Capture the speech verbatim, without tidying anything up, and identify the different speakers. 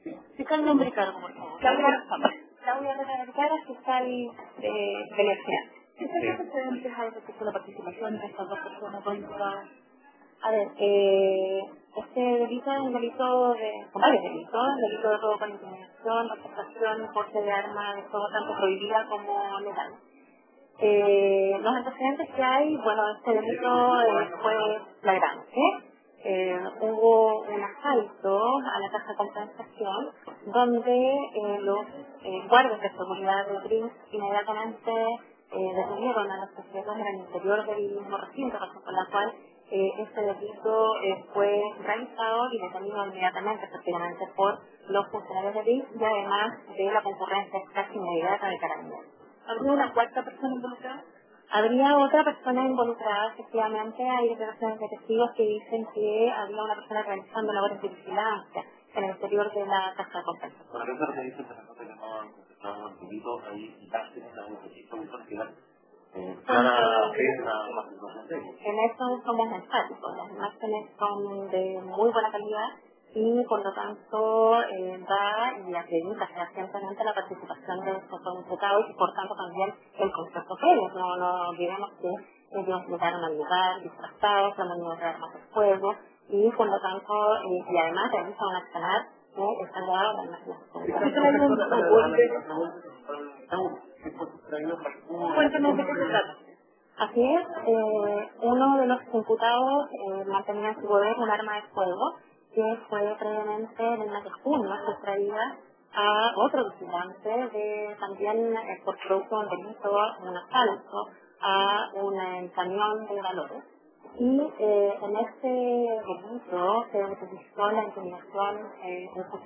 Speaker 1: Fiscal nombre y cargo, por favor.
Speaker 2: Claudia, Claudia Herrera Vergara, fiscal de Venecia.
Speaker 1: ¿Qué son los antecedentes hay respecto a la participación de estas dos personas, dos imputados?
Speaker 2: A ver, eh, este delito es un delito de, son varios delitos, delito de robo con intimidación, aportación, porte de arma de fuego tanto prohibida como legal. Eh, los antecedentes que hay, bueno, este delito eh, fue flagrante. Eh, hubo un asalto a la caja de compensación donde eh, los eh, guardias de seguridad de Brinks inmediatamente eh, detuvieron a los sujetos en el interior del mismo recinto, razón por la cual eh, este delito eh, fue realizado y detenido inmediatamente, efectivamente, por los funcionarios de Brinks y además de la concurrencia casi inmediata de Carabineros.
Speaker 1: ¿Habría una cuarta persona involucrada?
Speaker 2: Habría otra persona involucrada, efectivamente, hay declaraciones de testigos que dicen que había una persona realizando labores de vigilancia en el exterior de la caja de compensación.
Speaker 3: Por ejemplo, se dice que nosotros que no han contestado el delito, hay imágenes, hay registros que quedan clara fe una situación de ellos.
Speaker 2: En eso somos enfáticos, las imágenes son de muy buena calidad y por lo tanto eh, da y acredita fehacientemente la participación de estos dos imputados y por tanto también el concepto previo. No, no olvidemos que ellos llegaron al lugar disfrazados, la maniobra de armas de fuego y por lo tanto, eh, y además realizan un accionar que está grabado en la imaginación.
Speaker 1: Cuéntanos de qué se trata.
Speaker 2: Así es, eh, uno de los imputados eh, mantenía en su poder un arma de fuego que fue previamente en el mes de junio sustraída a otro vigilante de también eh, por producto de un delito, un asalto a un eh, camión de valores. Y eh, en este delito se utilizó la intimidación eh,